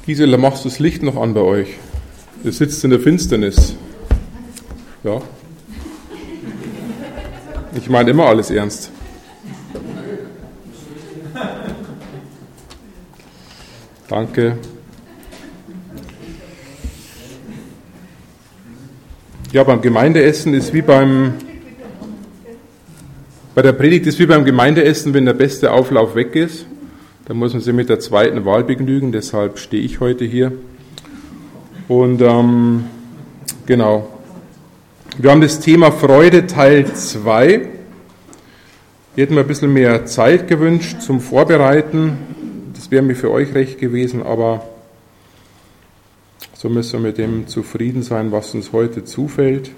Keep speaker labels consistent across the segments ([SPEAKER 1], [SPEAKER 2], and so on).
[SPEAKER 1] Gisela, machst du das Licht noch an bei euch? Ihr sitzt in der Finsternis. Ja. Ich meine immer alles ernst. Danke. Ja, beim Gemeindeessen ist wie bei der Predigt ist wie beim Gemeindeessen, wenn der beste Auflauf weg ist. Da muss man sich mit der zweiten Wahl begnügen, deshalb stehe ich heute hier. Und genau. Wir haben das Thema Freude Teil 2. Ich hätte mir ein bisschen mehr Zeit gewünscht zum Vorbereiten. Das wäre mir für euch recht gewesen, aber so müssen wir mit dem zufrieden sein, was uns heute zufällt.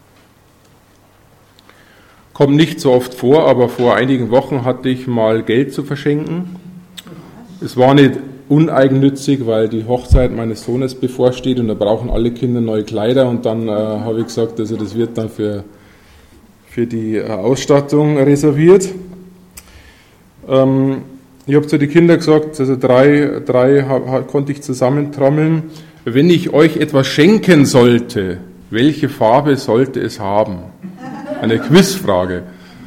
[SPEAKER 1] Kommt nicht so oft vor, aber vor einigen Wochen hatte ich mal Geld zu verschenken. Es war nicht uneigennützig, weil die Hochzeit meines Sohnes bevorsteht und da brauchen alle Kinder neue Kleider und dann habe ich gesagt, also das wird dann für die Ausstattung reserviert. Ich habe zu den Kindern gesagt, also drei konnte ich zusammentrommeln. Wenn ich euch etwas schenken sollte, welche Farbe sollte es haben? Eine Quizfrage.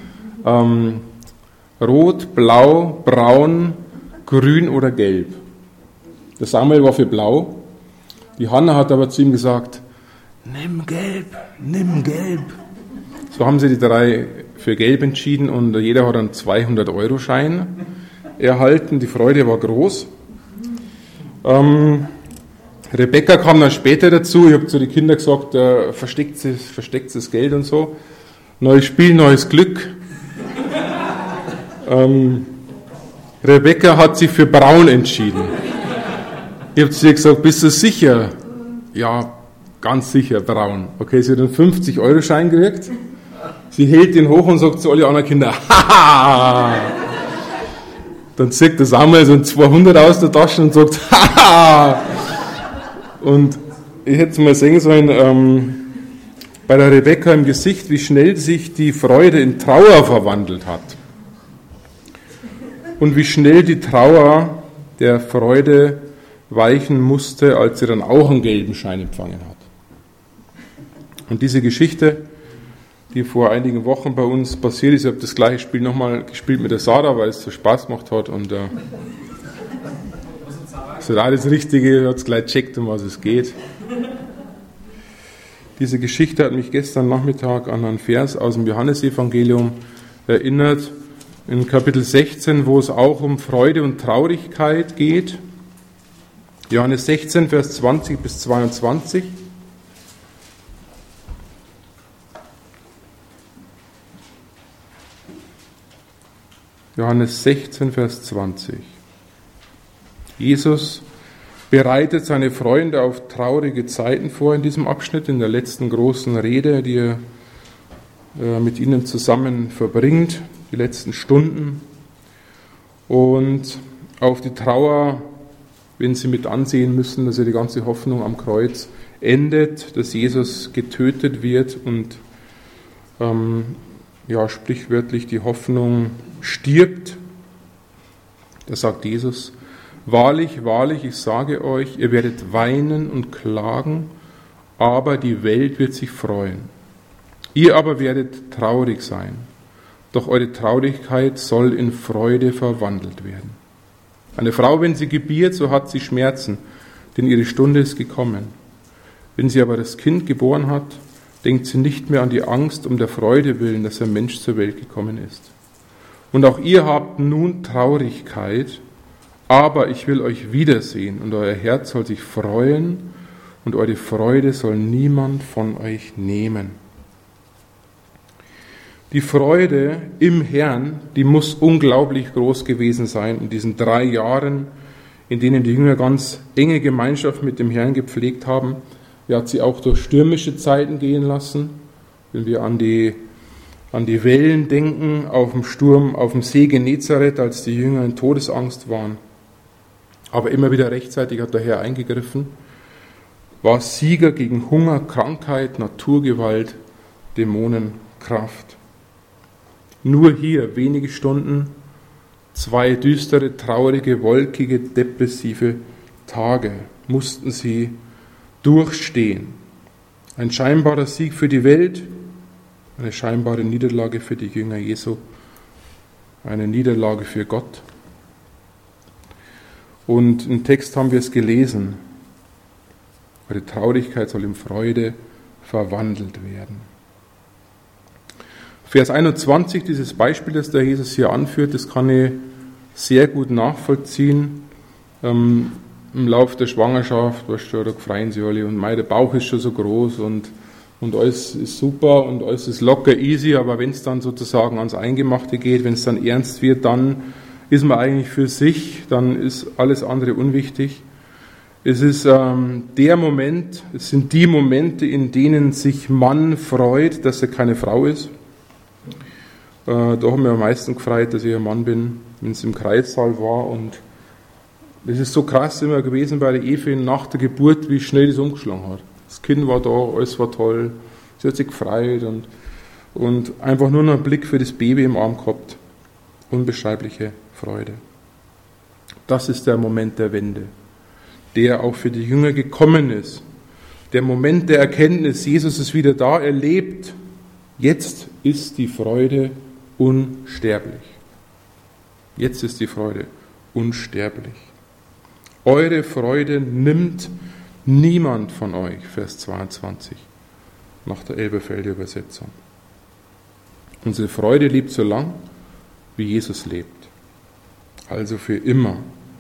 [SPEAKER 1] Rot, blau, braun, grün oder gelb? Der Samuel war für blau. Die Hanna hat aber zu ihm gesagt, nimm gelb, nimm gelb. So haben sie die drei für gelb entschieden und jeder hat einen 200-Euro-Schein erhalten. Die Freude war groß. Rebecca kam dann später dazu. Ich habe zu den Kindern gesagt, versteckt das Geld und so. Neues Spiel, neues Glück. Rebecca hat sich für braun entschieden. Ich habe zu ihr gesagt, bist du sicher? Ja, ganz sicher, braun. Okay, sie hat einen 50-Euro-Schein gekriegt. Sie hält den hoch und sagt zu allen anderen Kindern, haha! Dann zieht der Samuel so ein 200 aus der Tasche und sagt, haha! Und ich hätte mal sehen sollen, bei der Rebecca im Gesicht, wie schnell sich die Freude in Trauer verwandelt hat. Und wie schnell die Trauer der Freude weichen musste, als sie dann auch einen gelben Schein empfangen hat. Und diese Geschichte, die vor einigen Wochen bei uns passiert ist, ich habe das gleiche Spiel nochmal gespielt mit der Sarah, weil es so Spaß gemacht hat und das ist alles das Richtige, hat es gleich gecheckt, um was es geht. Diese Geschichte hat mich gestern Nachmittag an einen Vers aus dem Johannesevangelium erinnert, in Kapitel 16, wo es auch um Freude und Traurigkeit geht. Johannes 16, Vers 20 bis 22. Johannes 16, Vers 20. Jesus bereitet seine Freunde auf traurige Zeiten vor in diesem Abschnitt, in der letzten großen Rede, die er mit ihnen zusammen verbringt, die letzten Stunden. Und auf die Trauer, wenn sie mit ansehen müssen, dass ja die ganze Hoffnung am Kreuz endet, dass Jesus getötet wird und sprichwörtlich die Hoffnung stirbt. Da sagt Jesus, wahrlich, wahrlich, ich sage euch, ihr werdet weinen und klagen, aber die Welt wird sich freuen. Ihr aber werdet traurig sein, doch eure Traurigkeit soll in Freude verwandelt werden. Eine Frau, wenn sie gebiert, so hat sie Schmerzen, denn ihre Stunde ist gekommen. Wenn sie aber das Kind geboren hat, denkt sie nicht mehr an die Angst um der Freude willen, dass ein Mensch zur Welt gekommen ist. Und auch ihr habt nun Traurigkeit, aber ich will euch wiedersehen und euer Herz soll sich freuen und eure Freude soll niemand von euch nehmen. Die Freude im Herrn, die muss unglaublich groß gewesen sein in diesen 3 Jahren, in denen die Jünger ganz enge Gemeinschaft mit dem Herrn gepflegt haben. Er hat sie auch durch stürmische Zeiten gehen lassen. Wenn wir an die Wellen denken, auf dem Sturm, auf dem See Genezareth, als die Jünger in Todesangst waren. Aber immer wieder rechtzeitig hat der Herr eingegriffen, war Sieger gegen Hunger, Krankheit, Naturgewalt, Dämonenkraft. Nur hier wenige Stunden, 2 düstere, traurige, wolkige, depressive Tage mussten sie durchstehen. Ein scheinbarer Sieg für die Welt, eine scheinbare Niederlage für die Jünger Jesu, eine Niederlage für Gott. Und im Text haben wir es gelesen. Eure Traurigkeit soll in Freude verwandelt werden. Vers 21, dieses Beispiel, das der Jesus hier anführt, das kann ich sehr gut nachvollziehen. Im Lauf der Schwangerschaft, da freuen sie alle und der Bauch ist schon so groß und alles ist super und alles ist locker, easy, aber wenn es dann sozusagen ans Eingemachte geht, wenn es dann ernst wird, dann ist man eigentlich für sich, dann ist alles andere unwichtig. Es ist der Moment, es sind die Momente, in denen sich Mann freut, dass er keine Frau ist. Da haben wir am meisten gefreut, dass ich ein Mann bin, wenn es im Kreissaal war. Und das ist so krass immer gewesen bei der Evi nach der Geburt, wie schnell das umgeschlagen hat. Das Kind war da, alles war toll, sie hat sich gefreut und einfach nur noch einen Blick für das Baby im Arm gehabt. Unbeschreibliche Freude. Das ist der Moment der Wende, der auch für die Jünger gekommen ist. Der Moment der Erkenntnis, Jesus ist wieder da, er lebt. Jetzt ist die Freude unsterblich. Jetzt ist die Freude unsterblich. Eure Freude nimmt niemand von euch, Vers 22, nach der Elberfelder Übersetzung. Unsere Freude lebt so lang, wie Jesus lebt. Also für immer.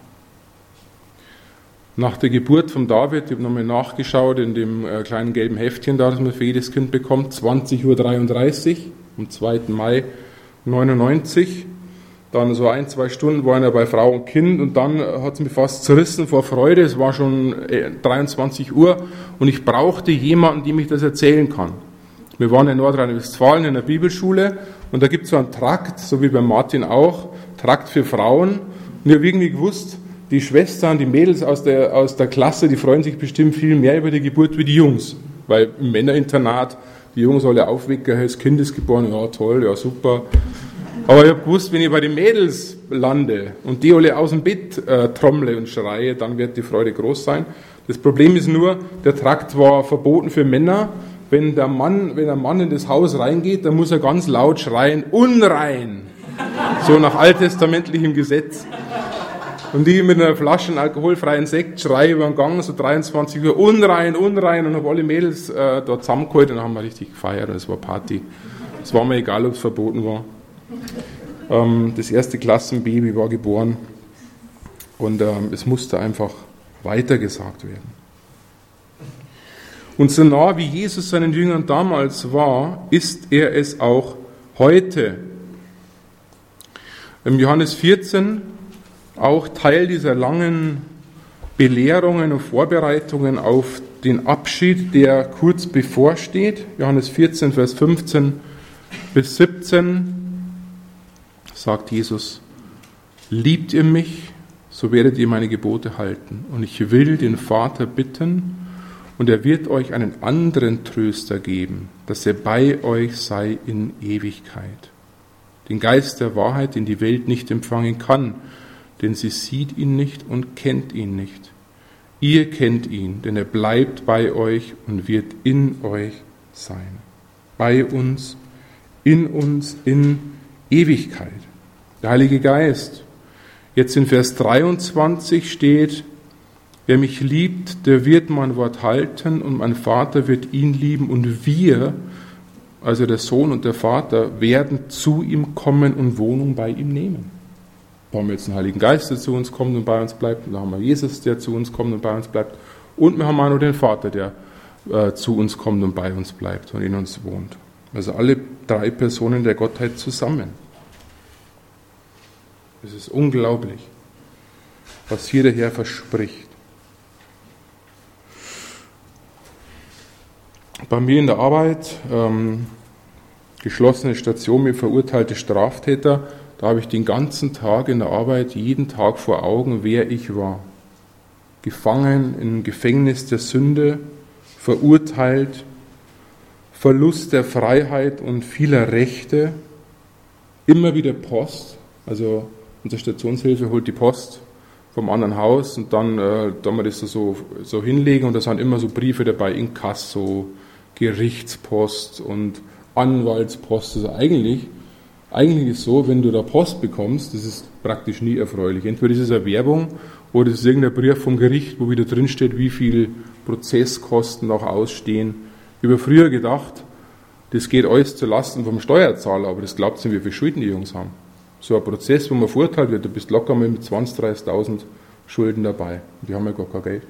[SPEAKER 1] Nach der Geburt von David, ich habe nochmal nachgeschaut in dem kleinen gelben Heftchen da, das man für jedes Kind bekommt, 20:33 Uhr, am 2. Mai 99. Dann so 1-2 Stunden waren wir bei Frau und Kind und dann hat es mich fast zerrissen vor Freude. Es war schon 23 Uhr und ich brauchte jemanden, dem ich das erzählen kann. Wir waren in Nordrhein-Westfalen in einer Bibelschule und da gibt es so einen Trakt, so wie bei Martin auch, Trakt für Frauen. Und ich habe irgendwie gewusst, die Schwestern, die Mädels aus der Klasse, die freuen sich bestimmt viel mehr über die Geburt wie die Jungs. Weil im Männerinternat, die Jungs alle aufwecken, das Kind ist geboren, ja toll, ja super. Aber ich habe gewusst, wenn ich bei den Mädels lande und die alle aus dem Bett trommle und schreie, dann wird die Freude groß sein. Das Problem ist nur, der Trakt war verboten für Männer. Wenn ein Mann in das Haus reingeht, dann muss er ganz laut schreien, unrein. So nach alttestamentlichem Gesetz. Und ich mit einer Flasche alkoholfreien Sekt schreie über den Gang, so 23 Uhr, unrein, unrein. Und habe alle Mädels dort zusammengeholt und dann haben wir richtig gefeiert und es war Party. Es war mir egal, ob es verboten war. Das erste Klassenbaby war geboren und es musste einfach weitergesagt werden. Und so nah wie Jesus seinen Jüngern damals war, ist er es auch heute. Im Johannes 14, auch Teil dieser langen Belehrungen und Vorbereitungen auf den Abschied, der kurz bevorsteht. Johannes 14, Vers 15 bis 17 sagt Jesus, liebt ihr mich, so werdet ihr meine Gebote halten. Und ich will den Vater bitten, und er wird euch einen anderen Tröster geben, dass er bei euch sei in Ewigkeit. Den Geist der Wahrheit, den die Welt nicht empfangen kann, denn sie sieht ihn nicht und kennt ihn nicht. Ihr kennt ihn, denn er bleibt bei euch und wird in euch sein. Bei uns, in Ewigkeit. Der Heilige Geist. Jetzt in Vers 23 steht, wer mich liebt, der wird mein Wort halten und mein Vater wird ihn lieben und wir, also der Sohn und der Vater, werden zu ihm kommen und Wohnung bei ihm nehmen. Da haben wir jetzt einen Heiligen Geist, der zu uns kommt und bei uns bleibt. Und da haben wir Jesus, der zu uns kommt und bei uns bleibt. Und wir haben auch noch den Vater, der zu uns kommt und bei uns bleibt und in uns wohnt. Also alle 3 Personen der Gottheit zusammen. Es ist unglaublich, was hier der Herr verspricht. Bei mir in der Arbeit, geschlossene Station mit verurteilte Straftäter, da habe ich den ganzen Tag in der Arbeit, jeden Tag vor Augen, wer ich war. Gefangen im Gefängnis der Sünde, verurteilt, Verlust der Freiheit und vieler Rechte, immer wieder Post, also unsere Stationshilfe holt die Post vom anderen Haus und dann wir das so hinlegen und da sind immer so Briefe dabei, Inkasso, Gerichtspost und Anwaltspost. Also eigentlich ist so, wenn du da Post bekommst, das ist praktisch nie erfreulich. Entweder ist es eine Werbung oder es ist irgendein Brief vom Gericht, wo wieder drin steht, wie viel Prozesskosten noch ausstehen. Ich habe früher gedacht, das geht alles zu Lasten vom Steuerzahler, aber das glaubt nicht, wie viel Schulden die Jungs haben. So ein Prozess, wo man verurteilt wird, du bist locker mal mit 20.000, 30.000 Schulden dabei. Die haben ja gar kein Geld.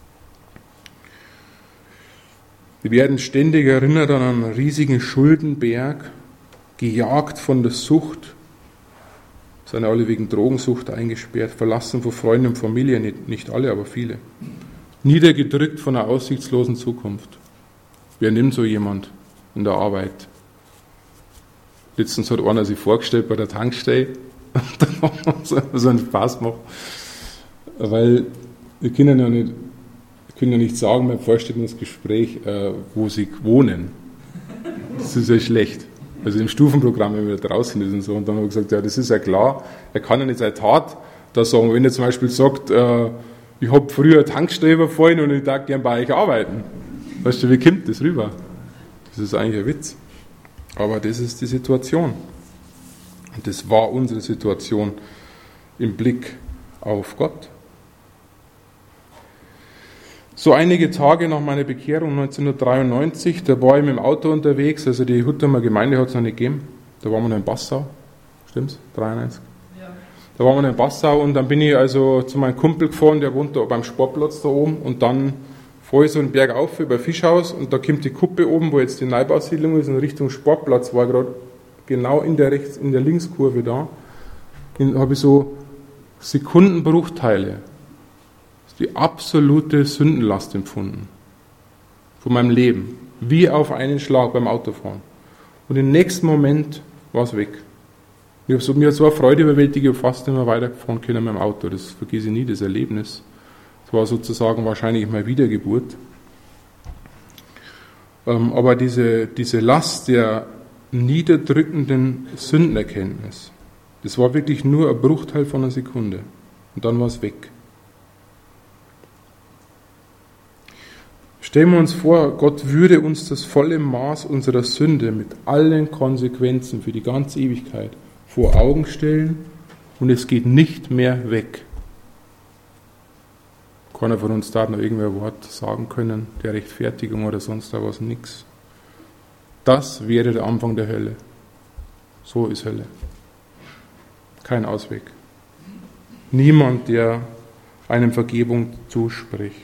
[SPEAKER 1] Die werden ständig erinnert an einen riesigen Schuldenberg, gejagt von der Sucht, sind alle wegen Drogensucht eingesperrt, verlassen von Freunden und Familie, nicht alle, aber viele. Niedergedrückt von einer aussichtslosen Zukunft. Wer nimmt so jemand in der Arbeit? Letztens hat einer sich vorgestellt bei der Tankstelle und dann haben wir so einen Spaß gemacht, weil wir können ja nicht sagen beim Vorstellungsgespräch, wo sie wohnen. Das ist ja schlecht. Also im Stufenprogramm, wenn wir da draußen sind und so. Und dann haben wir gesagt, ja, das ist ja klar, er kann ja nicht seine Tat da sagen. Wenn er zum Beispiel sagt, ich habe früher eine Tankstelle überfallen und ich darf gern bei euch arbeiten. Weißt du, wie kommt das rüber? Das ist eigentlich ein Witz. Aber das ist die Situation. Und das war unsere Situation im Blick auf Gott. So einige Tage nach meiner Bekehrung 1993, da war ich mit dem Auto unterwegs, also die Huttermer Gemeinde hat es noch nicht gegeben, da waren wir noch in Passau, stimmt's? 93? Ja. Da waren wir noch in Passau und dann bin ich also zu meinem Kumpel gefahren, der wohnt da beim Sportplatz da oben und dann fahre ich so einen Berg auf über Fischhaus und da kommt die Kuppe oben, wo jetzt die Neubausiedlung ist, in Richtung Sportplatz, war gerade genau in der Linkskurve da, dann habe ich so Sekundenbruchteile die absolute Sündenlast empfunden von meinem Leben, wie auf einen Schlag beim Autofahren. Und im nächsten Moment war es weg. Mir hat so eine Freude überwältigt, ich habe fast nicht mehr weitergefahren können mit dem Auto. Das vergesse ich nie, das Erlebnis. Das war sozusagen wahrscheinlich meine Wiedergeburt. Aber diese Last der niederdrückenden Sündenerkenntnis, das war wirklich nur ein Bruchteil von einer Sekunde. Und dann war es weg. Stellen wir uns vor, Gott würde uns das volle Maß unserer Sünde mit allen Konsequenzen für die ganze Ewigkeit vor Augen stellen und es geht nicht mehr weg. Keiner von uns darf noch irgendein Wort sagen können, der Rechtfertigung oder sonst da was, nix. Das wäre der Anfang der Hölle. So ist Hölle. Kein Ausweg. Niemand, der einem Vergebung zuspricht.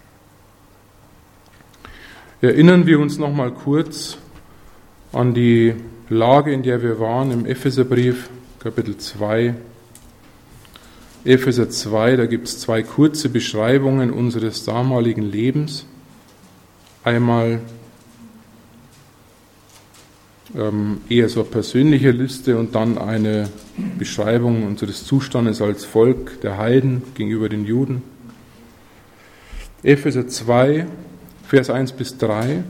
[SPEAKER 1] Erinnern wir uns nochmal kurz an die Lage, in der wir waren im Epheserbrief, Kapitel 2. Epheser 2, da gibt es zwei kurze Beschreibungen unseres damaligen Lebens. Einmal eher so eine persönliche Liste und dann eine Beschreibung unseres Zustandes als Volk der Heiden gegenüber den Juden. Epheser 2, Vers 1 bis 3.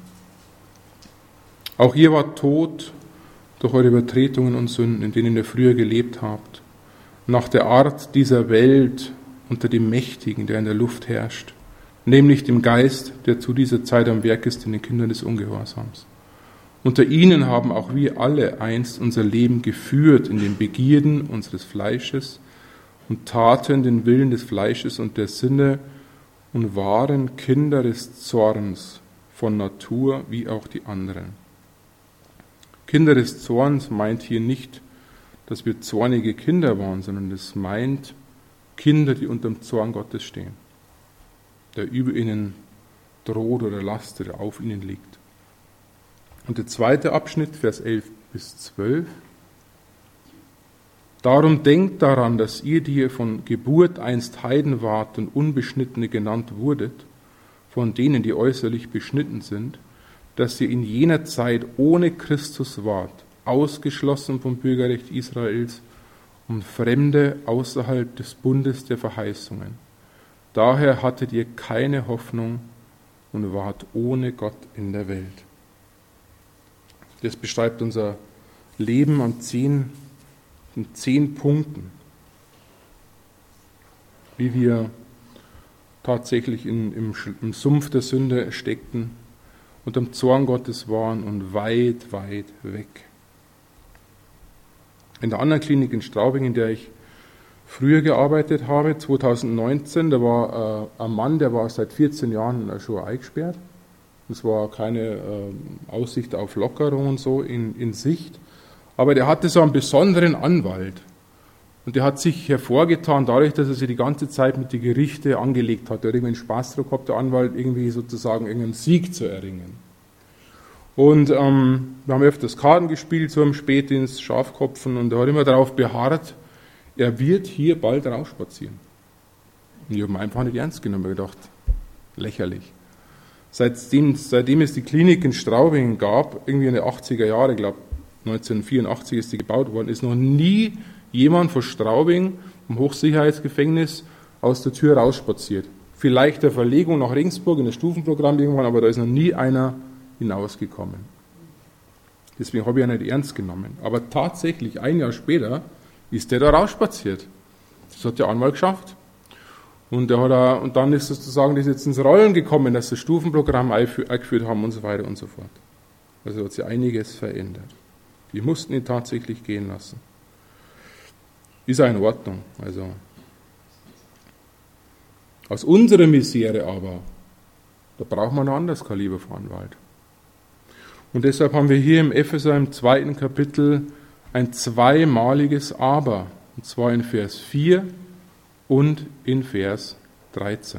[SPEAKER 1] Auch ihr wart tot durch eure Übertretungen und Sünden, in denen ihr früher gelebt habt, nach der Art dieser Welt unter dem Mächtigen, der in der Luft herrscht, nämlich dem Geist, der zu dieser Zeit am Werk ist in den Kindern des Ungehorsams. Unter ihnen haben auch wir alle einst unser Leben geführt in den Begierden unseres Fleisches und taten den Willen des Fleisches und der Sinne und waren Kinder des Zorns von Natur wie auch die anderen. Kinder des Zorns meint hier nicht, dass wir zornige Kinder waren, sondern es meint Kinder, die unter dem Zorn Gottes stehen, der über ihnen droht oder lastet, der auf ihnen liegt. Und der zweite Abschnitt, Vers 11 bis 12. Darum denkt daran, dass ihr, die ihr von Geburt einst Heiden wart und Unbeschnittene genannt wurdet, von denen, die äußerlich beschnitten sind, dass ihr in jener Zeit ohne Christus wart, ausgeschlossen vom Bürgerrecht Israels und Fremde außerhalb des Bundes der Verheißungen. Daher hattet ihr keine Hoffnung und wart ohne Gott in der Welt. Das beschreibt unser Leben in 10 Punkten. wie wir tatsächlich im Sumpf der Sünde steckten, unter dem Zorn Gottes waren und weit, weit weg. In der anderen Klinik in Straubing, in der ich früher gearbeitet habe, 2019, da war ein Mann, der war seit 14 Jahren schon eingesperrt. Es war keine Aussicht auf Lockerung und so in Sicht. Aber der hatte so einen besonderen Anwalt. Und der hat sich hervorgetan dadurch, dass er sich die ganze Zeit mit den Gerichten angelegt hat. Der hat irgendwie einen Spaß drauf gehabt, der Anwalt irgendwie sozusagen irgendeinen Sieg zu erringen. Und wir haben öfters Karten gespielt, so im Spätdienst, Schafkopfen, und er hat immer darauf beharrt, er wird hier bald rausspazieren. Und ich habe ihn einfach nicht ernst genommen, ich habe gedacht, lächerlich. Seitdem es die Klinik in Straubing gab, irgendwie in den 80er Jahren, ich glaube 1984 ist die gebaut worden, ist noch nie jemand von Straubing vom Hochsicherheitsgefängnis aus der Tür rausspaziert. Vielleicht der Verlegung nach Regensburg in das Stufenprogramm irgendwann, aber da ist noch nie einer hinausgekommen. Deswegen habe ich ihn nicht ernst genommen. Aber tatsächlich, ein Jahr später, ist der da rausspaziert. Das hat der Anwalt geschafft. Und dann ist sozusagen das jetzt ins Rollen gekommen, dass das Stufenprogramm eingeführt haben und so weiter und so fort. Also hat sich einiges verändert. Die mussten ihn tatsächlich gehen lassen. Ist auch in Ordnung. Also aus unserer Misere aber, da braucht man ein anderes Kaliber von Anwalt. Und deshalb haben wir hier im Epheser im 2. Kapitel ein zweimaliges Aber, und zwar in Vers 4 und in Vers 13.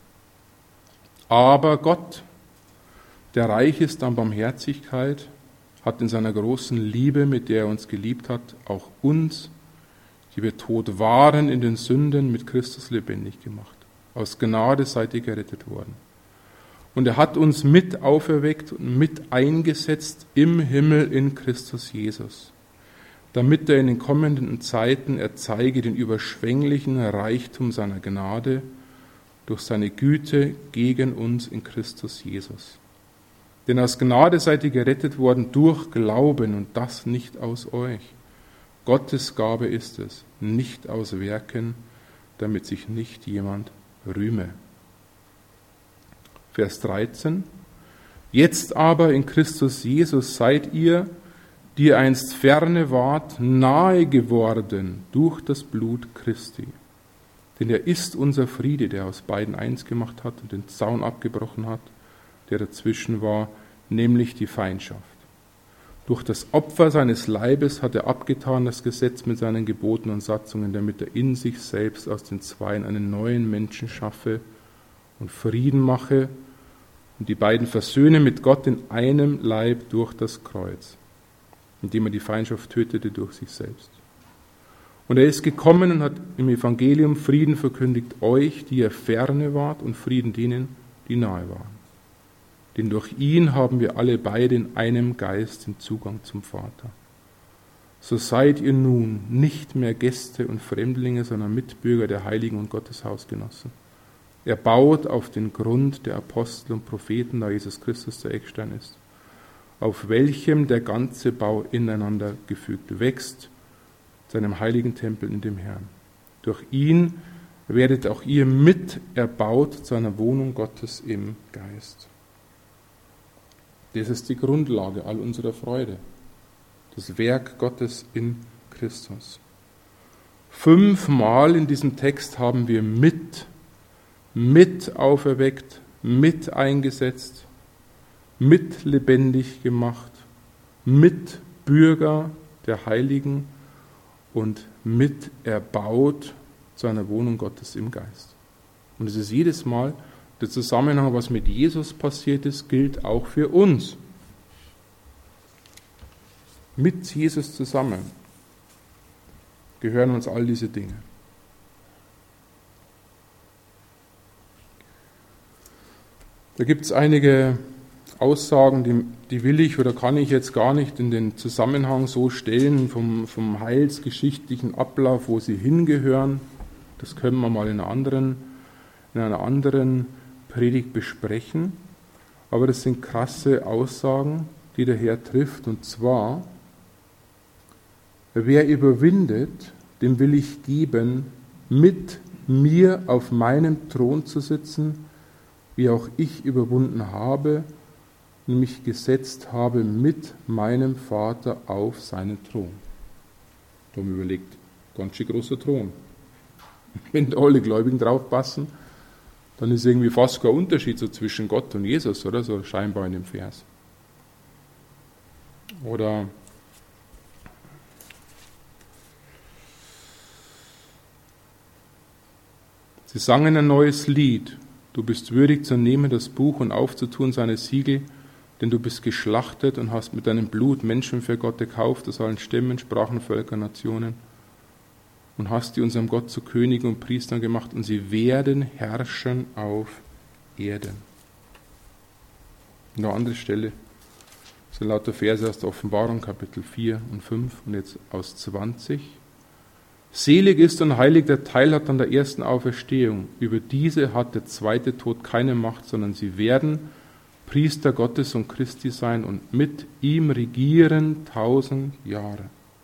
[SPEAKER 1] Aber Gott, der reich ist an Barmherzigkeit, hat in seiner großen Liebe, mit der er uns geliebt hat, auch uns, die wir tot waren in den Sünden, mit Christus lebendig gemacht. Aus Gnade seid ihr gerettet worden. Und er hat uns mit auferweckt und mit eingesetzt im Himmel in Christus Jesus, damit er in den kommenden Zeiten erzeige den überschwänglichen Reichtum seiner Gnade durch seine Güte gegen uns in Christus Jesus. Denn aus Gnade seid ihr gerettet worden durch Glauben, und das nicht aus euch. Gottes Gabe ist es, nicht aus Werken, damit sich nicht jemand rühme. Vers 13. Jetzt aber in Christus Jesus seid ihr, die ihr einst ferne wart, nahe geworden durch das Blut Christi. Denn er ist unser Friede, der aus beiden eins gemacht hat und den Zaun abgebrochen hat, der dazwischen war, nämlich die Feindschaft. Durch das Opfer seines Leibes hat er abgetan das Gesetz mit seinen Geboten und Satzungen, damit er in sich selbst aus den Zweien einen neuen Menschen schaffe und Frieden mache und die beiden versöhne mit Gott in einem Leib durch das Kreuz, indem er die Feindschaft tötete durch sich selbst. Und er ist gekommen und hat im Evangelium Frieden verkündigt euch, die ihr ferne wart, und Frieden denen, die nahe waren. Denn durch ihn haben wir alle beide in einem Geist den Zugang zum Vater. So seid ihr nun nicht mehr Gäste und Fremdlinge, sondern Mitbürger der Heiligen und Gottes Hausgenossen. Er baut auf den Grund der Apostel und Propheten, da Jesus Christus der Eckstein ist, auf welchem der ganze Bau ineinander gefügt wächst, seinem heiligen Tempel in dem Herrn. Durch ihn werdet auch ihr mit erbaut zu einer Wohnung Gottes im Geist. Das ist die Grundlage all unserer Freude, das Werk Gottes in Christus. 5-mal in diesem Text haben wir mit auferweckt, mit eingesetzt, mit lebendig gemacht, mit Bürger der Heiligen und mit erbaut zu einer Wohnung Gottes im Geist. Und es ist jedes Mal der Zusammenhang, was mit Jesus passiert ist, gilt auch für uns. Mit Jesus zusammen gehören uns all diese Dinge. Da gibt es einige Aussagen, die will ich oder kann ich jetzt gar nicht in den Zusammenhang so stellen vom heilsgeschichtlichen Ablauf, wo sie hingehören. Das können wir mal in einer anderen Predigt besprechen. Aber das sind krasse Aussagen, die der Herr trifft. Und zwar, wer überwindet, dem will ich geben mit mir auf meinem Thron zu sitzen, wie auch ich überwunden habe und mich gesetzt habe mit meinem Vater auf seinen Thron. Da haben wir überlegt, ganz schön großer Thron. Wenn da alle Gläubigen drauf passen, dann ist irgendwie fast kein Unterschied so zwischen Gott und Jesus, oder? So scheinbar in dem Vers. Oder sie sangen ein neues Lied. Du bist würdig zu nehmen das Buch und aufzutun seine Siegel, denn du bist geschlachtet und hast mit deinem Blut Menschen für Gott gekauft, aus allen Stämmen, Sprachen, Völkern, Nationen, und hast die unserem Gott zu Königen und Priestern gemacht, und sie werden herrschen auf Erden. Eine andere Stelle, das sind lauter Verse aus der Offenbarung, Kapitel 4 und 5 und jetzt aus 20. Selig ist und heilig, der Teil hat an der ersten Auferstehung. Über diese hat der zweite Tod keine Macht, sondern sie werden Priester Gottes und Christi sein und mit ihm regieren 1000 Jahre.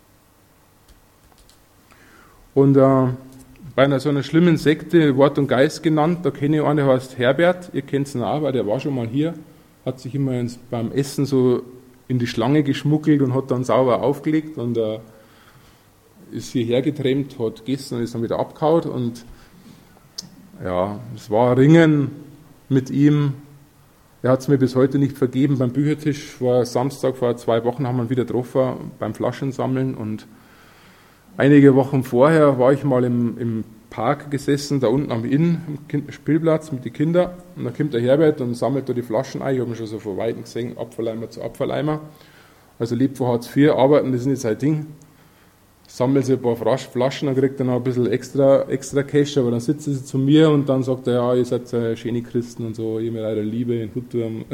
[SPEAKER 1] Und bei einer so einer schlimmen Sekte, Wort und Geist genannt, da kenne ich einen, der heißt Herbert, ihr kennt ihn auch, weil der war schon mal hier, hat sich immer beim Essen so in die Schlange geschmuggelt und hat dann sauber aufgelegt und ist hierher getrennt, hat gegessen und ist dann wieder abgehauen. Und ja, es war ein Ringen mit ihm. Er hat es mir bis heute nicht vergeben. Beim Büchertisch war Samstag vor 2 Wochen, haben wir ihn wieder getroffen beim Flaschensammeln. Und einige Wochen vorher war ich mal im Park gesessen, da unten am Inn, am Spielplatz mit den Kindern. Und da kommt der Herbert und sammelt da die Flaschen ein. Ich habe ihn schon so von Weitem gesehen, Abfalleimer zu Abfalleimer. Also lebt von Hartz IV, arbeiten, das ist nicht sein Ding. Sammelt sich ein paar Flaschen, dann kriegt er noch ein bisschen extra Cash, aber dann sitzt er zu mir und dann sagt er, ja, ihr seid schöne Christen und so, ihr mit eurer Liebe in Hutturm.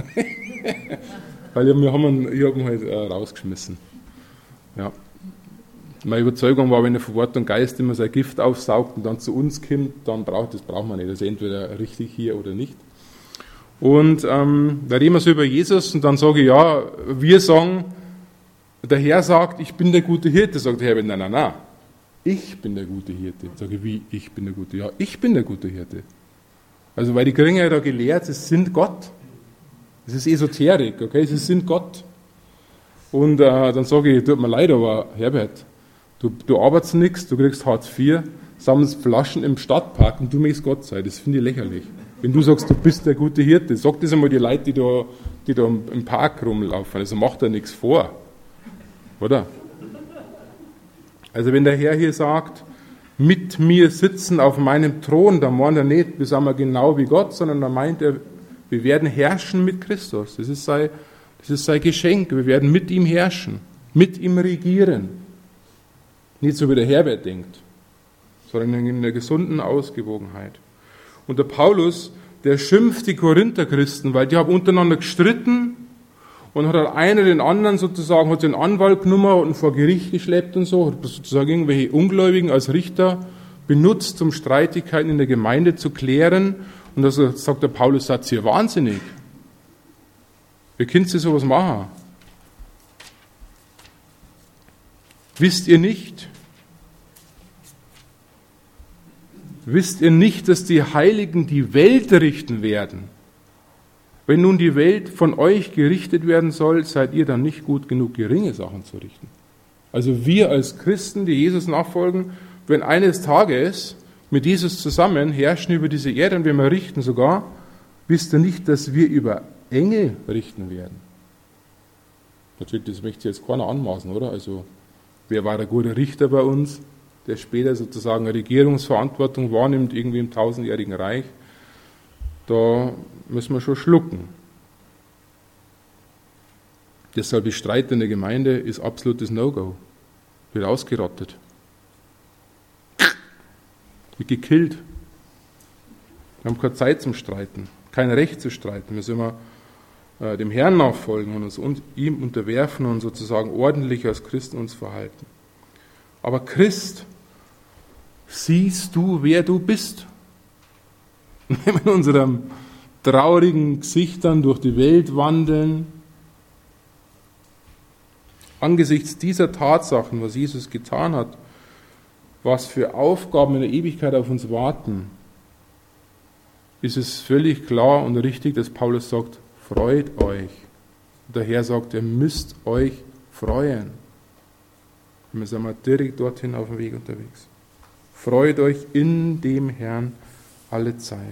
[SPEAKER 1] Weil ich habe ihn halt rausgeschmissen. Ja. Meine Überzeugung war, wenn er von Wort und Geist immer sein Gift aufsaugt und dann zu uns kommt, dann braucht man nicht. Das ist entweder richtig hier oder nicht. Und da reden wir so über Jesus und dann sage ich, ja, wir sagen, der Herr sagt, ich bin der gute Hirte. Sagt der Herr, nein, ich bin der gute Hirte. Sage ich, wie, ich bin der gute Hirte? Ja, ich bin der gute Hirte. Also, weil die kriegen ja da gelehrt, sie sind Gott. Das ist Esoterik, okay? Sie sind Gott. Und dann sage ich, tut mir leid, aber Herbert, du arbeitest nichts, du kriegst Hartz IV, sammelst Flaschen im Stadtpark und du möchtest Gott sein. Das finde ich lächerlich. Wenn du sagst, du bist der gute Hirte, sag das einmal die Leute, die da im Park rumlaufen. Also macht da nichts vor. Oder? Also wenn der Herr hier sagt, mit mir sitzen auf meinem Thron, dann meint er nicht, wir sind wir genau wie Gott, sondern dann meint er, wir werden herrschen mit Christus. Das ist sein Geschenk. Wir werden mit ihm herrschen, mit ihm regieren. Nicht so wie der Herbert denkt, sondern in einer gesunden Ausgewogenheit. Und der Paulus, der schimpft die Korinther-Christen, weil die haben untereinander gestritten und hat einer den anderen sozusagen, hat den Anwalt genommen und vor Gericht geschleppt und so, hat sozusagen irgendwelche Ungläubigen als Richter benutzt, um Streitigkeiten in der Gemeinde zu klären. Und da sagt der Paulus, seid ihr wahnsinnig? Wie könnt ihr sowas machen? Wisst ihr nicht, dass die Heiligen die Welt richten werden? Wenn nun die Welt von euch gerichtet werden soll, seid ihr dann nicht gut genug, geringe Sachen zu richten. Also wir als Christen, die Jesus nachfolgen, wenn eines Tages mit Jesus zusammen herrschen über diese Erde und wenn wir richten sogar, wisst ihr nicht, dass wir über Engel richten werden? Natürlich, das möchte jetzt keiner anmaßen, oder? Also wer war der gute Richter bei uns, der später sozusagen eine Regierungsverantwortung wahrnimmt, irgendwie im 1000-jährigen Reich? Da müssen wir schon schlucken. Deshalb ist Streit in der Gemeinde ist absolutes No-Go. Wird ausgerottet. Wird gekillt. Wir haben keine Zeit zum Streiten, kein Recht zu streiten. Wir sollen dem Herrn nachfolgen und uns ihm unterwerfen und sozusagen ordentlich als Christen uns verhalten. Aber Christ, siehst du, wer du bist? Wenn wir in unserem traurigen Gesichtern durch die Welt wandeln, angesichts dieser Tatsachen, was Jesus getan hat, was für Aufgaben in der Ewigkeit auf uns warten, ist es völlig klar und richtig, dass Paulus sagt, freut euch. Und der Herr sagt, ihr müsst euch freuen. Wir sind mal direkt dorthin auf dem Weg unterwegs. Freut euch in dem Herrn alle Zeit.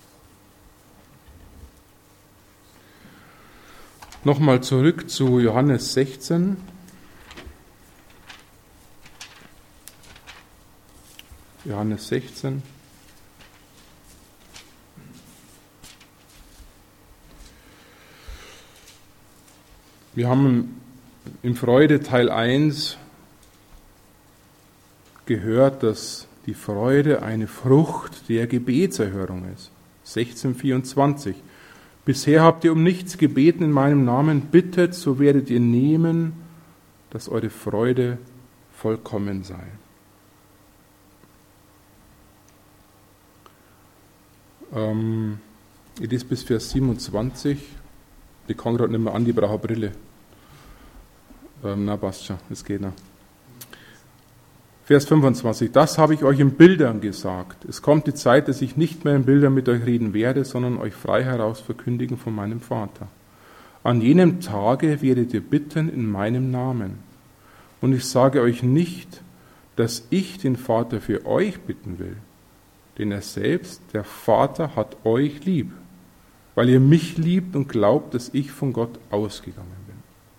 [SPEAKER 1] Nochmal zurück zu Johannes 16. Johannes 16. Wir haben im Freude Teil 1 gehört, dass die Freude eine Frucht der Gebetserhörung ist. 16,24. Bisher habt ihr um nichts gebeten in meinem Namen, bittet, so werdet ihr nehmen, dass eure Freude vollkommen sei. Ich lese bis Vers 27. Ich kann gerade nicht mehr an, die brauche eine Brille. Na, passt schon, es geht noch. Vers 25. Das habe ich euch in Bildern gesagt. Es kommt die Zeit, dass ich nicht mehr in Bildern mit euch reden werde, sondern euch frei heraus verkündigen von meinem Vater. An jenem Tage werdet ihr bitten in meinem Namen. Und ich sage euch nicht, dass ich den Vater für euch bitten will, denn er selbst, der Vater, hat euch lieb, weil ihr mich liebt und glaubt, dass ich von Gott ausgegangen bin.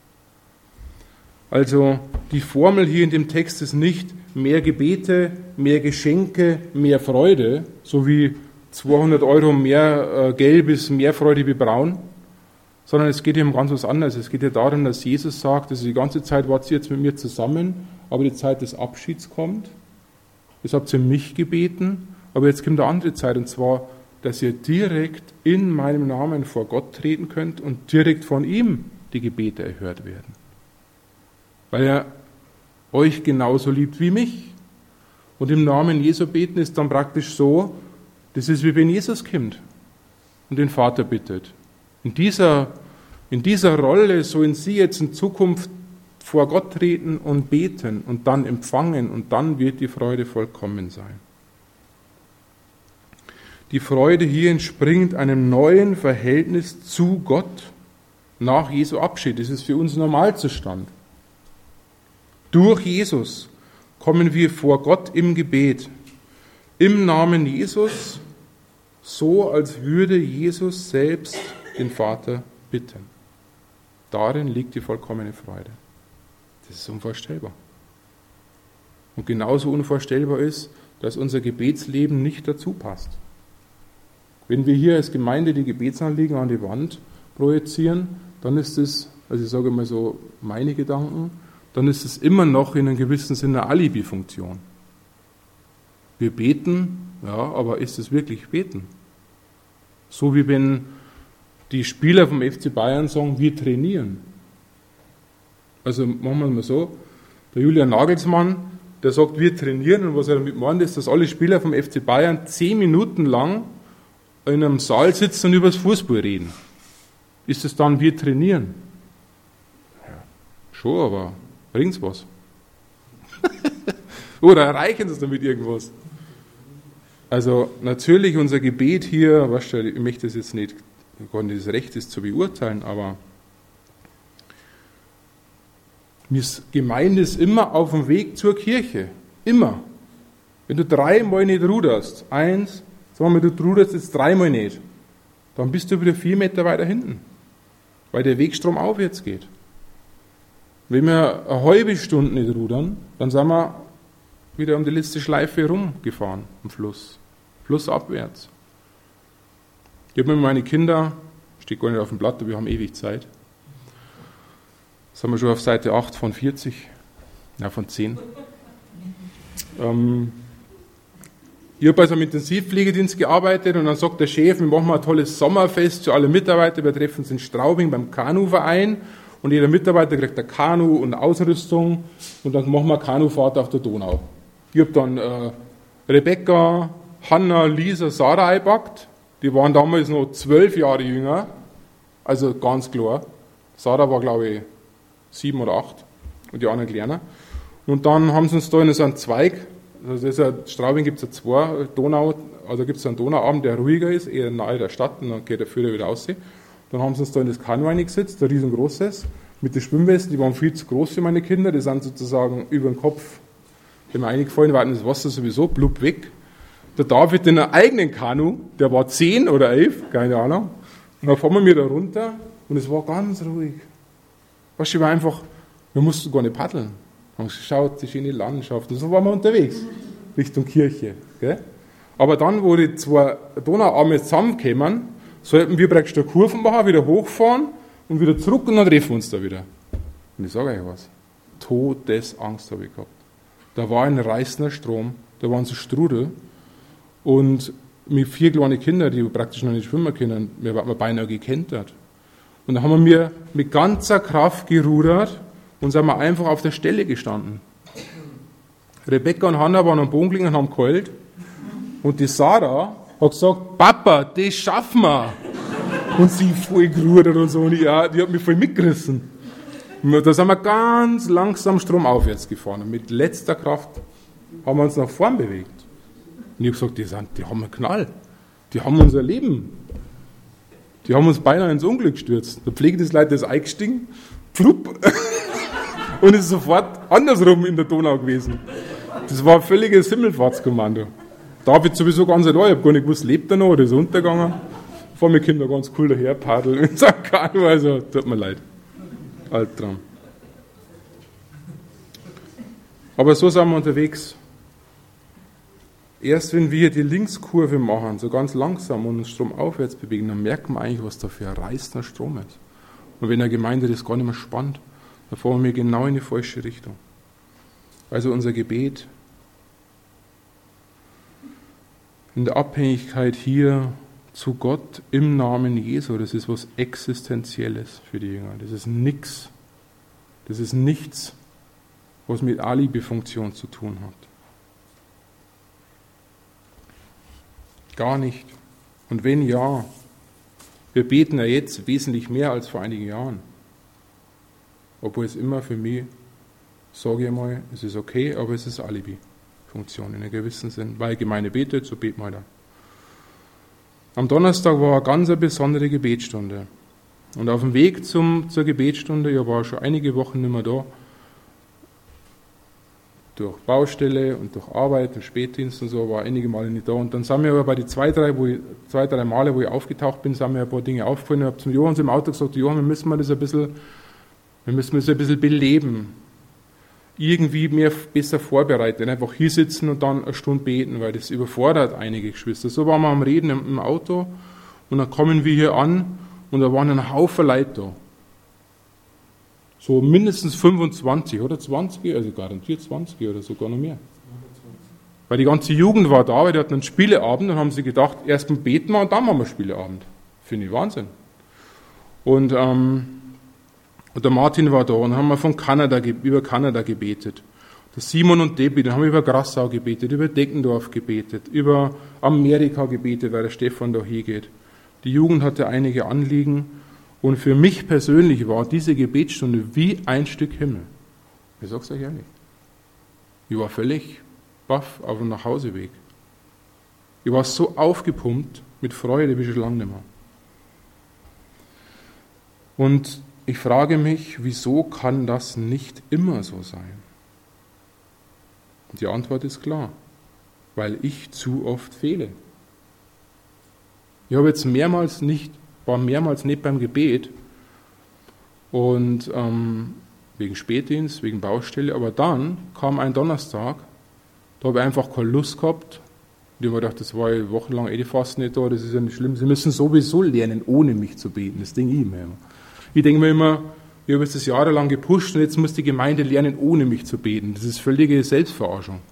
[SPEAKER 1] Also die Formel hier in dem Text ist nicht mehr Gebete, mehr Geschenke, mehr Freude, so wie 200 Euro mehr Gelb ist mehr Freude wie braun, sondern es geht hier um ganz was anderes. Es geht ja darum, dass Jesus sagt, dass die ganze Zeit wart ihr jetzt mit mir zusammen, aber die Zeit des Abschieds kommt. Jetzt habt ihr mich gebeten, aber jetzt kommt eine andere Zeit, und zwar, dass ihr direkt in meinem Namen vor Gott treten könnt und direkt von ihm die Gebete erhört werden. Weil er euch genauso liebt wie mich. Und im Namen Jesu beten ist dann praktisch so, das ist wie wenn Jesus kommt und den Vater bittet. In dieser Rolle sollen Sie jetzt in Zukunft vor Gott treten und beten und dann empfangen, und dann wird die Freude vollkommen sein. Die Freude hier entspringt einem neuen Verhältnis zu Gott nach Jesu Abschied. Das ist für uns Normalzustand. Durch Jesus kommen wir vor Gott im Gebet, im Namen Jesus, so als würde Jesus selbst den Vater bitten. Darin liegt die vollkommene Freude. Das ist unvorstellbar. Und genauso unvorstellbar ist, dass unser Gebetsleben nicht dazu passt. Wenn wir hier als Gemeinde die Gebetsanliegen an die Wand projizieren, dann ist es, also ich sage mal so meine Gedanken, dann ist es immer noch in einem gewissen Sinne eine Alibi-Funktion. Wir beten, ja, aber ist es wirklich beten? So wie wenn die Spieler vom FC Bayern sagen, wir trainieren. Also machen wir es mal so, der Julian Nagelsmann, der sagt, wir trainieren, und was er damit meint, ist, dass alle Spieler vom FC Bayern 10 Minuten lang in einem Saal sitzen und über das Fußball reden. Ist es dann, wir trainieren? Ja, schon, aber bringt's was? Oder erreichen sie damit irgendwas? Also natürlich unser Gebet hier, weißt du, ich möchte das jetzt nicht, gar nicht das Recht ist zu beurteilen, aber Gemeinde ist immer auf dem Weg zur Kirche. Immer. Wenn du 3-mal nicht ruderst, sagen wir mal, du ruderst jetzt 3-mal nicht, dann bist du wieder 4 Meter weiter hinten, weil der Wegstrom aufwärts geht. Wenn wir eine halbe Stunde nicht rudern, dann sind wir wieder um die letzte Schleife rumgefahren am Fluss. Flussabwärts. Ich habe mit meinen Kindern, steht gar nicht auf dem Blatt, aber wir haben ewig Zeit. Jetzt sind wir schon auf Seite 8 von 40, von 10. Ich habe also im Intensivpflegedienst gearbeitet, und dann sagt der Chef, wir machen mal ein tolles Sommerfest für alle Mitarbeiter, wir treffen uns in Straubing beim Kanuverein, und jeder Mitarbeiter kriegt ein Kanu und Ausrüstung, und dann machen wir eine Kanufahrt auf der Donau. Ich habe dann Rebecca, Hanna, Lisa, Sarah eingepackt. Die waren damals noch 12 Jahre jünger, also ganz klar. Sarah war, glaube ich, 7 oder 8 und die anderen kleiner. Und dann haben sie uns da in so einen Zweig Also Straubing gibt es ja zwei Donau, also gibt es einen Donauarm, der ruhiger ist, eher nahe der Stadt, und dann geht der Führer wieder raus. Dann haben sie uns da in das Kanu reingesetzt, ein riesengroßes, mit den Schwimmwesten, die waren viel zu groß für meine Kinder, die sind sozusagen über den Kopf immer eingefallen, war das Wasser sowieso blub weg. Der David in einem eigenen Kanu, der war 10 oder 11, keine Ahnung, und dann fahren wir da runter und es war ganz ruhig. Weißt du, war einfach, wir mussten gar nicht paddeln. Wir haben geschaut, die schöne Landschaft, und so waren wir unterwegs, Richtung Kirche. Gell? Aber dann, wo die zwei Donauarme zusammenkommen, sollten wir praktisch eine Kurve machen, wieder hochfahren und wieder zurück und dann treffen wir uns da wieder. Und ich sage euch was, Todesangst habe ich gehabt. Da war ein reißender Strom, da waren so Strudel und mit 4 kleine Kinder, die praktisch noch nicht schwimmen können, wir waren beinahe gekentert. Und da haben wir mit ganzer Kraft gerudert und sind wir einfach auf der Stelle gestanden. Rebecca und Hannah waren am Boden gelegen und haben geheult. Und die Sarah hat gesagt, Papa, das schaffen wir. Und sie voll gerudert und so. Und die hat mich voll mitgerissen. Und da sind wir ganz langsam stromaufwärts gefahren. Und mit letzter Kraft haben wir uns nach vorn bewegt. Und ich habe gesagt, die haben einen Knall. Die haben unser Leben. Die haben uns beinahe ins Unglück gestürzt. Der Pflegedienstleiter ist eingestiegen, plupp, und ist sofort andersrum in der Donau gewesen. Das war ein völliges Himmelfahrtskommando. David sowieso ganz allein, ich habe gar nicht gewusst, lebt er noch oder ist er untergegangen. Vor mir Kinder ganz cool daher paddeln in St. Kanu, also tut mir leid. Albtraum. Aber so sind wir unterwegs. Erst wenn wir die Linkskurve machen, so ganz langsam und uns stromaufwärts bewegen, dann merken wir eigentlich, was da für ein reißender Strom ist. Und wenn eine Gemeinde das gar nicht mehr spannt, dann fahren wir genau in die falsche Richtung. Also unser Gebet in der Abhängigkeit hier zu Gott im Namen Jesu, das ist was Existenzielles für die Jünger. Das ist nichts. Das ist nichts, was mit Alibi-Funktion zu tun hat. Gar nicht. Und wenn ja, wir beten ja jetzt wesentlich mehr als vor einigen Jahren. Obwohl es immer für mich, sage ich mal, es ist okay, aber es ist Alibi-Funktion in einem gewissen Sinn. Weil Gemeinde betet, so beten wir halt. Am Donnerstag war eine ganz besondere Gebetsstunde. Und auf dem Weg zur Gebetsstunde, ich war schon einige Wochen nicht mehr da, durch Baustelle und durch Arbeit und Spätdienst und so, war einige Male nicht da. Und dann sind wir aber bei den zwei, drei Male, wo ich aufgetaucht bin, sind mir ein paar Dinge aufgefallen. Ich habe zum Johann im Auto gesagt, Johann, wir müssen das ein bisschen beleben. Irgendwie mehr besser vorbereiten. Einfach hier sitzen und dann eine Stunde beten, weil das überfordert einige Geschwister. So waren wir am Reden im Auto und dann kommen wir hier an und da waren ein Haufen Leute da. So mindestens 25 oder 20, also garantiert 20 oder sogar noch mehr. Weil die ganze Jugend war da, weil die hatten einen Spieleabend und haben sie gedacht, erst beten wir und dann machen wir Spieleabend. Finde ich Wahnsinn. Und der Martin war da und dann haben wir über Kanada gebetet. Der Simon und Debbie, dann haben wir über Grassau gebetet, über Deckendorf gebetet, über Amerika gebetet, weil der Stefan da hingeht. Die Jugend hatte einige Anliegen. Und für mich persönlich war diese Gebetsstunde wie ein Stück Himmel. Ich sage es euch ehrlich. Ich war völlig baff auf dem Nachhauseweg. Ich war so aufgepumpt mit Freude wie schon lange nicht mehr. Und ich frage mich, wieso kann das nicht immer so sein? Und die Antwort ist klar. Weil ich zu oft fehle. Ich habe jetzt war mehrmals nicht beim Gebet und wegen Spätdienst, wegen Baustelle, aber dann kam ein Donnerstag, da habe ich einfach keine Lust gehabt. Ich habe mir gedacht, das war ja wochenlang fast nicht da, das ist ja nicht schlimm. Sie müssen sowieso lernen, ohne mich zu beten. Das denke ich mir immer. Ich denke mir immer, ich habe das jahrelang gepusht und jetzt muss die Gemeinde lernen, ohne mich zu beten. Das ist völlige Selbstverarschung.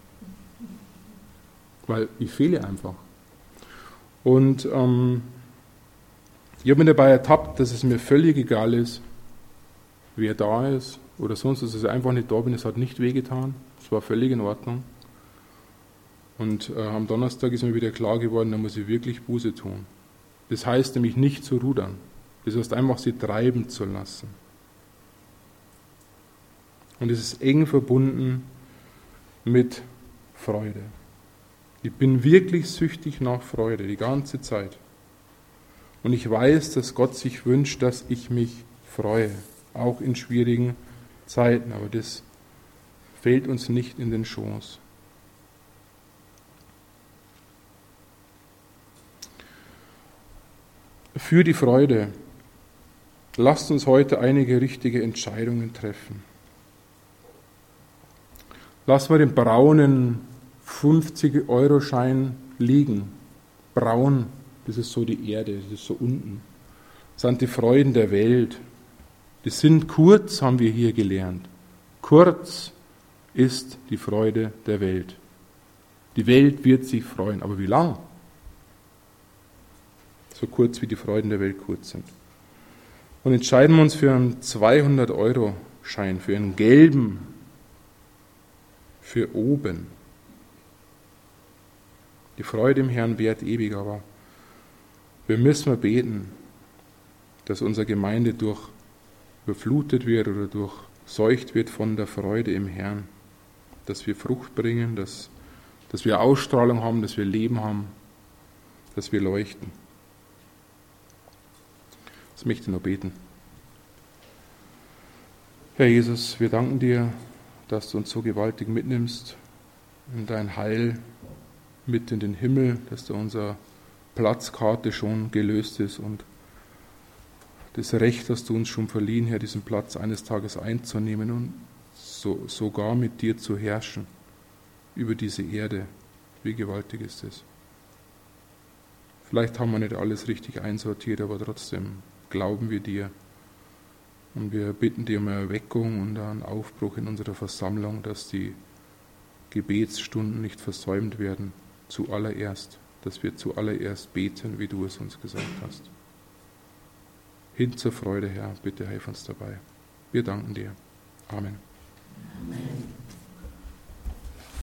[SPEAKER 1] Weil ich fehle einfach. Und ich habe mich dabei ertappt, dass es mir völlig egal ist, wer da ist oder sonst, dass ich einfach nicht da bin. Es hat nicht wehgetan. Es war völlig in Ordnung. Und am Donnerstag ist mir wieder klar geworden, da muss ich wirklich Buße tun. Das heißt nämlich nicht zu rudern. Das heißt einfach, sie treiben zu lassen. Und es ist eng verbunden mit Freude. Ich bin wirklich süchtig nach Freude, die ganze Zeit. Und ich weiß, dass Gott sich wünscht, dass ich mich freue, auch in schwierigen Zeiten. Aber das fällt uns nicht in den Schoß. Für die Freude, lasst uns heute einige richtige Entscheidungen treffen. Lassen wir den braunen 50-Euro-Schein liegen. Braun, das ist so die Erde, das ist so unten. Das sind die Freuden der Welt. Die sind kurz, haben wir hier gelernt. Kurz ist die Freude der Welt. Die Welt wird sich freuen, aber wie lang? So kurz wie die Freuden der Welt kurz sind. Und entscheiden wir uns für einen 200-Euro-Schein, für einen gelben, für oben. Die Freude im Herrn währt ewig, aber wir müssen beten, dass unsere Gemeinde überflutet wird oder durchseucht wird von der Freude im Herrn, dass wir Frucht bringen, dass wir Ausstrahlung haben, dass wir Leben haben, dass wir leuchten. Das möchte ich noch beten. Herr Jesus, wir danken dir, dass du uns so gewaltig mitnimmst in dein Heil mit in den Himmel, dass da unsere Platzkarte schon gelöst ist und das Recht hast du uns schon verliehen, Herr, diesen Platz eines Tages einzunehmen und sogar mit dir zu herrschen über diese Erde. Wie gewaltig ist es? Vielleicht haben wir nicht alles richtig einsortiert, aber trotzdem glauben wir dir. Und wir bitten dir um Erweckung und einen Aufbruch in unserer Versammlung, dass die Gebetsstunden nicht versäumt werden, zuallererst, dass wir zuallererst beten, wie du es uns gesagt hast. Hin zur Freude, Herr, bitte hilf uns dabei. Wir danken dir. Amen.